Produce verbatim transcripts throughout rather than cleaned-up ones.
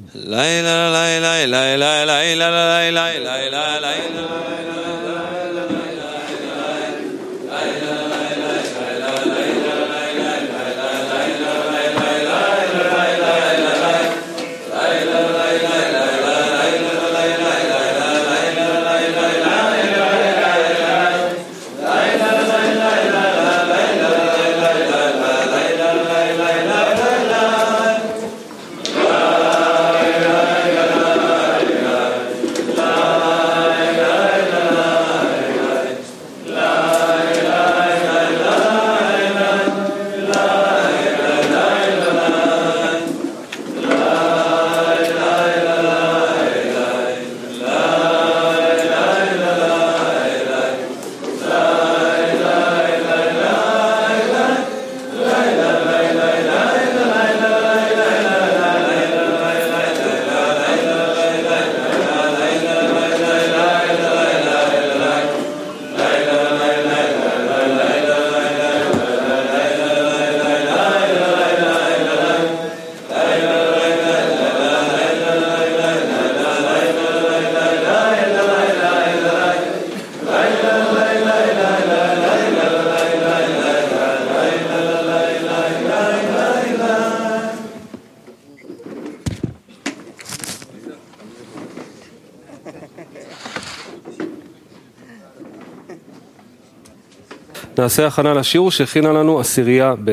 לילה לילה לילה לילה לילה לילה לילה נעשה הכנה לשיעור שהכינה לנו עשירייה ב'.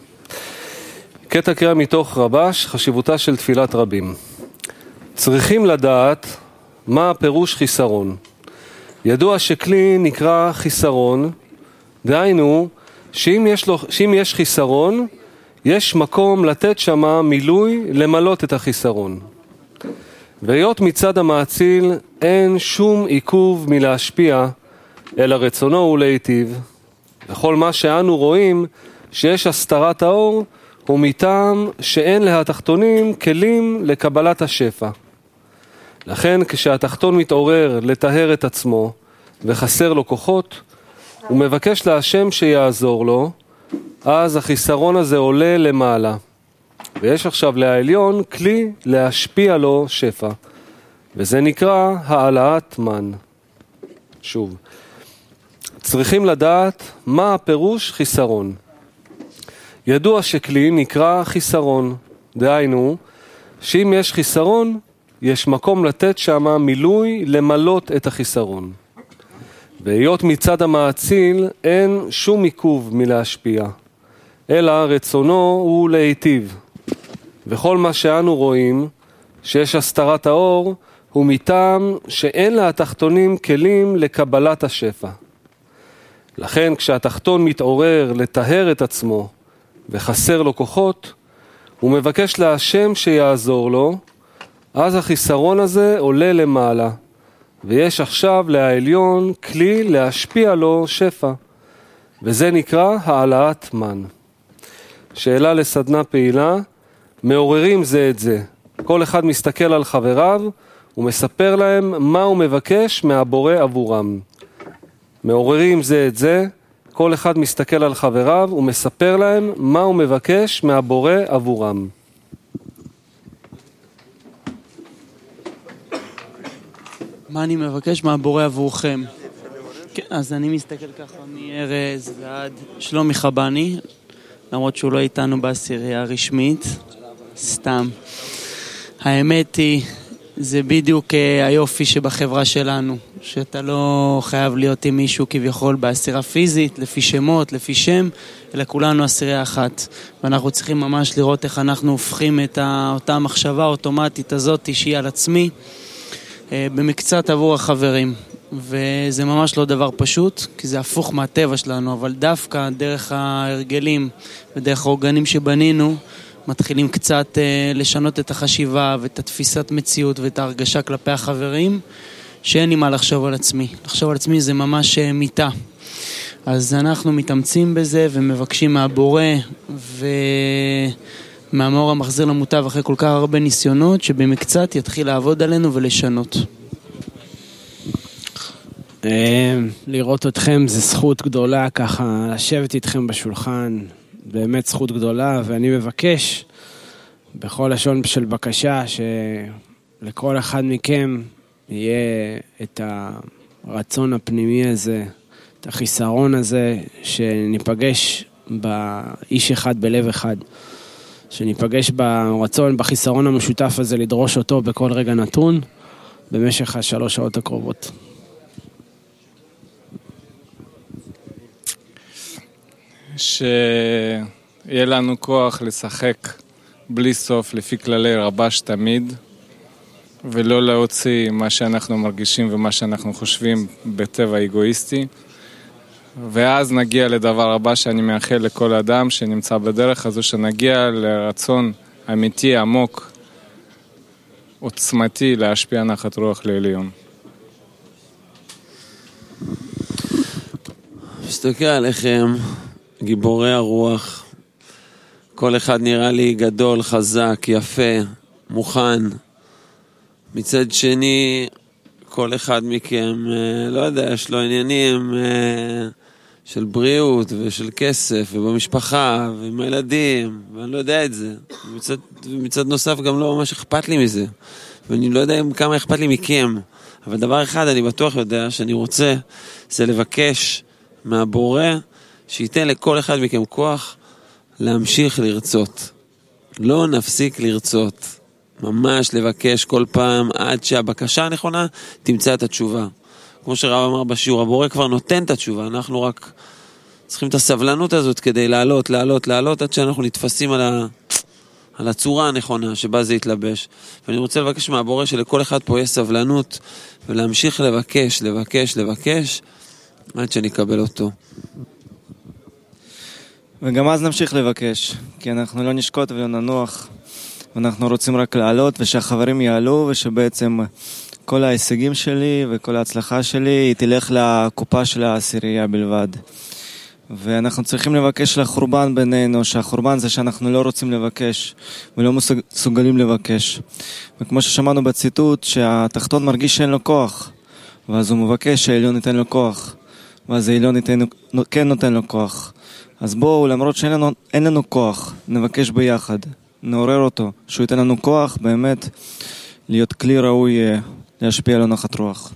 קטע קריאה מתוך רבש, חשיבותה של תפילת רבים. צריכים לדעת מה הפירוש חיסרון. ידוע שכלי נקרא חיסרון, דהיינו שאם יש, לו, שאם יש חיסרון, יש מקום לתת שמה מילוי למלות את החיסרון. והיות מצד המאציל אין שום עיכוב מלהשפיע, אלא רצונו הוא להיטיב. וכל מה שאנו רואים שיש הסתרת האור הוא מטעם שאין להתחתונים כלים לקבלת השפע. לכן כשהתחתון מתעורר לטהר את עצמו וחסר לו כוחות, הוא מבקש להשם שיעזור לו, אז החיסרון הזה עולה למעלה. ויש עכשיו לעליון כלי להשפיע לו שפע, וזה נקרא העלאת מן. שוב, צריכים לדעת מה הפירוש חיסרון. ידוע שכלי נקרא חיסרון, דהיינו שאם יש חיסרון, יש מקום לתת שמה מילוי למלות את החיסרון. והיות מצד המאציל אין שום עיכוב מלהשפיע, אלא רצונו הוא להיטיב. וכל מה שאנו רואים שיש הסתרת האור הוא מטעם שאין להתחתונים כלים לקבלת השפע. לכן כשהתחתון מתעורר לטהר את עצמו וחסר לו כוחות, הוא מבקש להשם שיעזור לו, אז החיסרון הזה עולה למעלה, ויש עכשיו לעליון כלי להשפיע לו שפע, וזה נקרא העלאת מן. שאלה לסדנה פעילה, מעוררים זה את זה. כל אחד מסתכל על חבריו ומספר להם מה הוא מבקש מהבורא עבורם. מעוררים זה את זה, כל אחד מסתכל על חבריו ומספר להם מה הוא מבקש מהבורא עבורם. מה אני מבקש מהבורא עבורכם? כן, אז אני מסתכל ככה מארז ועד שלומי חבני, למרות שהוא לא איתנו בעשירייה הרשמית, סתם. האמת היא, זה בדיוק היופי שבחברה שלנו, שאתה לא חייב להיות עם מישהו כביכול בעשירה פיזית, לפי שמות, לפי שם, אלא כולנו עשירייה אחת. ואנחנו צריכים ממש לראות איך אנחנו הופכים את אותה מחשבה האוטומטית הזאת שהיא על עצמי, במקצת עבור החברים. וזה ממש לא דבר פשוט, כי זה הפוך מהטבע שלנו, אבל דווקא דרך ההרגלים ודרך האורגנים שבנינו, מתחילים קצת לשנות את החשיבה ואת התפיסת מציאות ואת ההרגשה כלפי החברים, שאין לי מה לחשוב על עצמי. לחשוב על עצמי זה ממש מיטה. אז אנחנו מתאמצים בזה ומבקשים מהבורא ומהמאור המחזיר למוטב אחרי כל כך הרבה ניסיונות, שבמקצת יתחיל לעבוד עלינו ולשנות. לראות אתכם זה זכות גדולה, ככה לשבת איתכם בשולחן, באמת זכות גדולה, ואני מבקש בכל לשון של בקשה, שלכל אחד מכם יהיה את הרצון הפנימי הזה, את החיסרון הזה, שניפגש באיש אחד בלב אחד, שניפגש ברצון, בחיסרון המשותף הזה, לדרוש אותו בכל רגע נתון, במשך השלוש שעות הקרובות. שיהיה לנו כוח לשחק בלי סוף לפי כללי רבש תמיד, ולא להוציא מה שאנחנו מרגישים ומה שאנחנו חושבים בטבע אגואיסטי, ואז נגיע לדבר הבא שאני מאחל לכל אדם שנמצא בדרך הזו, שנגיע לרצון אמיתי, עמוק, עוצמתי להשפיע נחת רוח לעליון. מסתכל עליכם, גיבורי הרוח, כל אחד נראה לי גדול, חזק, יפה, מוכן. מצד שני, כל אחד מכם, לא יודע, יש לו עניינים של בריאות ושל כסף ובמשפחה ועם הילדים, ואני לא יודע את זה. ומצד, ומצד נוסף גם לא ממש אכפת לי מזה, ואני לא יודע כמה אכפת לי מכם. אבל דבר אחד אני בטוח יודע שאני רוצה, זה לבקש מהבורא שייתן לכל אחד מכם כוח להמשיך לרצות. לא נפסיק לרצות. ממש לבקש כל פעם עד שהבקשה הנכונה תמצא את התשובה. כמו שרב אמר בשיעור, הבורא כבר נותן את התשובה, אנחנו רק צריכים את הסבלנות הזאת כדי לעלות, לעלות, לעלות, עד שאנחנו נתפסים על, ה... על הצורה הנכונה שבה זה יתלבש. ואני רוצה לבקש מהבורא שלכל אחד פה יש סבלנות, ולהמשיך לבקש, לבקש, לבקש, עד שנקבל אותו. וגם אז נמשיך לבקש, כי אנחנו לא נשקוט ולא ננוח, ואנחנו רוצים רק לעלות, ושהחברים יעלו, ושבעצם כל ההישגים שלי וכל ההצלחה שלי היא תלך לקופה של העשירייה בלבד. ואנחנו צריכים לבקש לחורבן בינינו, שהחורבן זה שאנחנו לא רוצים לבקש ולא מסוגלים לבקש. וכמו ששמענו בציטוט, שהתחתון מרגיש שאין לו כוח, ואז הוא מבקש שהעליון ניתן לו כוח, ואז העליון ניתן, כן נותן לו כוח. אז בואו, למרות שאין לנו, אין לנו כוח, נבקש ביחד, נעורר אותו, שהוא ייתן לנו כוח באמת להיות כלי ראוי להשפיע על נחת רוח.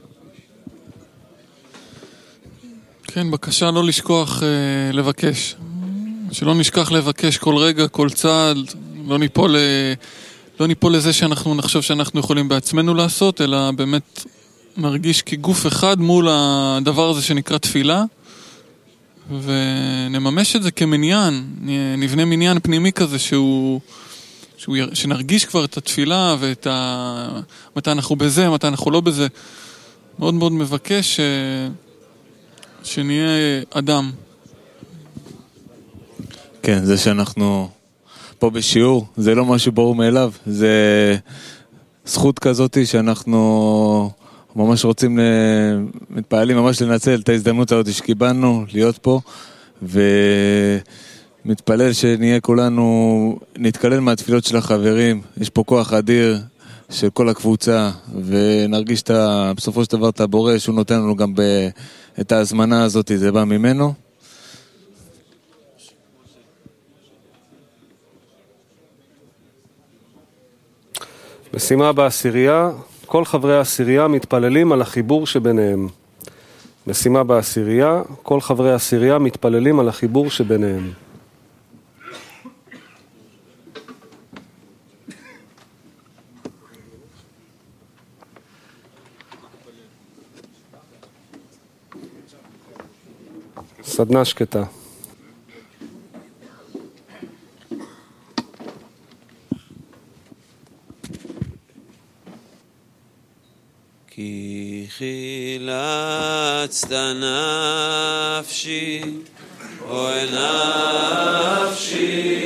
כן, בקשה לא לשכוח אה, לבקש. שלא נשכח לבקש כל רגע, כל צעד, לא ניפול, אה, לא ניפול לזה שאנחנו נחשוב שאנחנו יכולים בעצמנו לעשות, אלא באמת מרגיש כגוף אחד מול הדבר הזה שנקרא תפילה, ונממש את זה כמניין, נבנה מניין פנימי כזה שהוא, שהוא, שנרגיש כבר את התפילה ואת ה... מתי אנחנו בזה, מתי אנחנו לא בזה. מאוד מאוד מבקש ש... שנהיה אדם. כן, זה שאנחנו פה בשיעור, זה לא משהו ברור מאליו, זה זכות כזאת שאנחנו ממש רוצים, מתפעלים ממש לנצל את ההזדמנות הזאת שקיבלנו להיות פה, ומתפלל שנהיה כולנו, נתקלל מהתפילות של החברים, יש פה כוח אדיר של כל הקבוצה, ונרגיש את, בסופו של דבר את הבורא, שהוא נותן לנו גם ב, את ההזמנה הזאת, זה בא ממנו. משימה בעשירייה, כל חברי העשירייה מתפללים על החיבור שביניהם. משימה בעשירייה, כל חברי העשירייה מתפללים על החיבור שביניהם. סדנה שקטה. כי חילצת נפשי, אוי נפשי